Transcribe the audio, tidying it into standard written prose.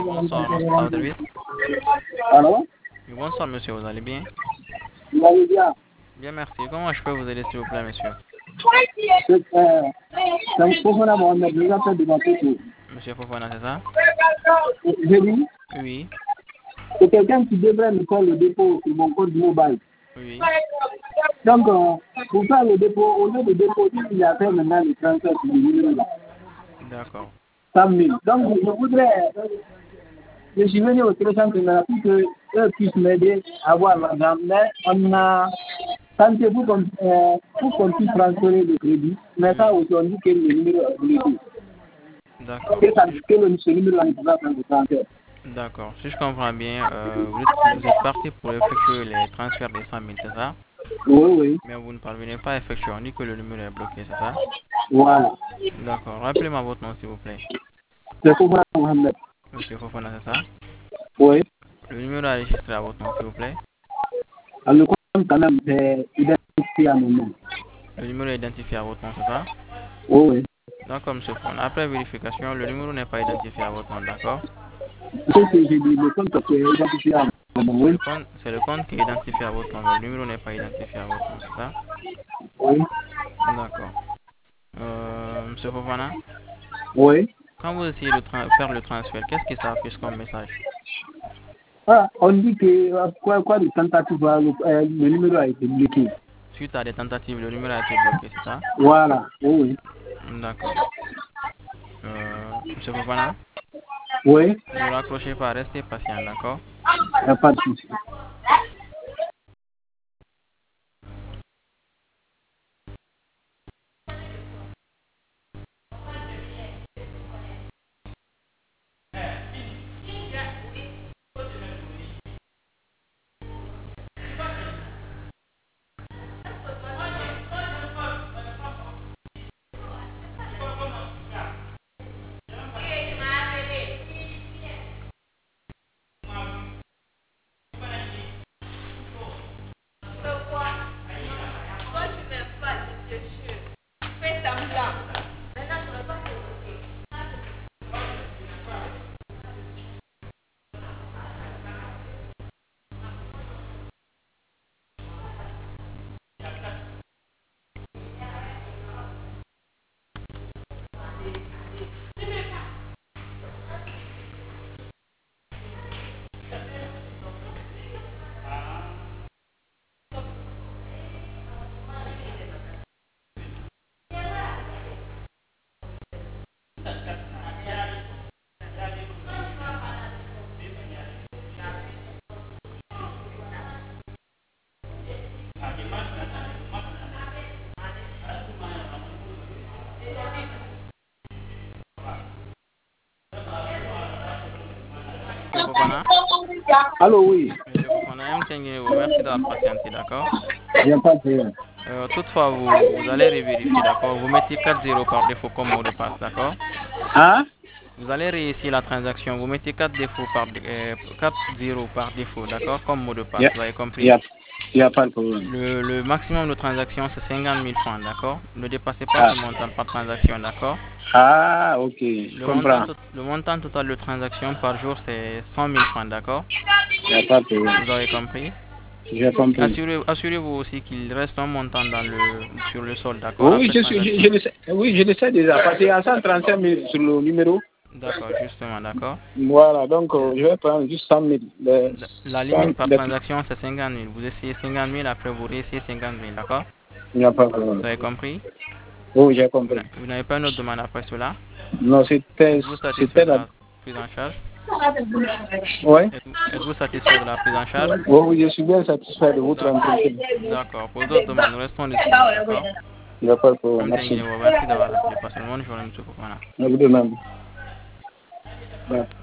Bonsoir, nous sommes à votre service. Alors, Oui, bonsoir, monsieur, vous allez bien? vous allez bien. Bien, merci. Comment je peux vous aider, s'il vous plaît, monsieur? C'est Fofana Mohamed, je vous appelle de ma côté. Monsieur Fofana, c'est ça? J'ai dit, Oui, c'est quelqu'un qui devrait me faire le dépôt sur mon compte mobile. oui. Donc, pour faire le dépôt, au lieu de déposer, il a fait maintenant le transfert sur le numéro là. D'accord. 100 000. Donc, je voudrais, je suis venu au télécentre pour que eux puissent m'aider à avoir l'argent. Mais on a tenté pour qu'on puisse transférer le crédit. Mais ça, Oui, aujourd'hui, que le numéro est bloqué. d'accord. Ce numéro-là ne peut pas faire le transfert. D'accord. Si je comprends bien, vous êtes parti pour effectuer les transferts des 100 000, c'est ça? Oui, oui. Mais vous ne parvenez pas à effectuer, on dit que le numéro est bloqué, c'est ça? Voilà. D'accord. Rappelez-moi votre nom, s'il vous plaît. C'est Fofana Mohamed. Monsieur Fofana, c'est ça? Oui. Le numéro enregistré à votre nom, s'il vous plaît. Le compte, quand même, c'est identifié à mon nom. Le numéro est identifié à votre nom, c'est ça? Oui, oui. D'accord, monsieur Fofana. Après vérification, le numéro n'est pas identifié à votre nom, d'accord? Ce que j'ai dit, le compte, c'est identifié à mon nom. Oui. C'est le compte qui est identifié à votre nom, mais le numéro n'est pas identifié à votre nom, c'est ça? Oui. D'accord. Monsieur Fofana, Oui. quand vous essayez de faire le transfert, qu'est-ce que ça affiche comme message? Ah, on dit que quoi de tentative, le numéro a été bloqué. Suite à des tentatives, le numéro a été bloqué, c'est ça? Voilà. Oui. D'accord. Monsieur Fofana, Oui. ne raccrochez pas, restez patient, d'accord? Il n'y a pas de souci. Monsieur Fofana, Allô, oui. Monsieur Fofana, vous merci d'avoir patienté, d'accord? Il n'y a pas de problème. Toutefois, vous allez revérifier, d'accord? Vous mettez 4 0 par défaut comme mot de passe, d'accord? Hein? Vous allez réussir la transaction, vous mettez 4 0 par défaut, d'accord? Comme mot de Il passe, vous avez n'y compris? a, y a pas de problème. Le maximum de transactions, c'est 50 000 francs, d'accord? Ne dépassez pas Ah, ce montant par transaction, d'accord? ok, je comprends. Le montant total de transactions par jour, c'est 100 000 francs, d'accord? Il n'y a pas de problème. Vous avez compris? J'ai compris. Assurez-vous aussi qu'il reste un montant sur le sol, d'accord? Oui, Après transaction. je le sais déjà, parce qu'il y a 135 000 sur le numéro. D'accord, justement, d'accord? Voilà, donc je vais prendre juste 100 000. La limite par transaction, c'est 50 000. Vous essayez 50 000, après vous réessayez 50 000, d'accord? Il n'y a pas de Vous problème. avez compris? Oui, j'ai compris. Vous n'avez pas une autre demande après cela? Non, Êtes-vous satisfait c'était de la... la prise en charge? Oui? Êtes-vous satisfait de la prise en charge? Oui, je suis bien satisfait de votre D'accord. entretien. D'accord. Pour d'autres demandes, nous restons disponibles, d'accord? Il n'y a pas de problème. Merci. Merci d'avoir appelé. Passez une bonne journée, monsieur Fofana. À vous de même. Ouais.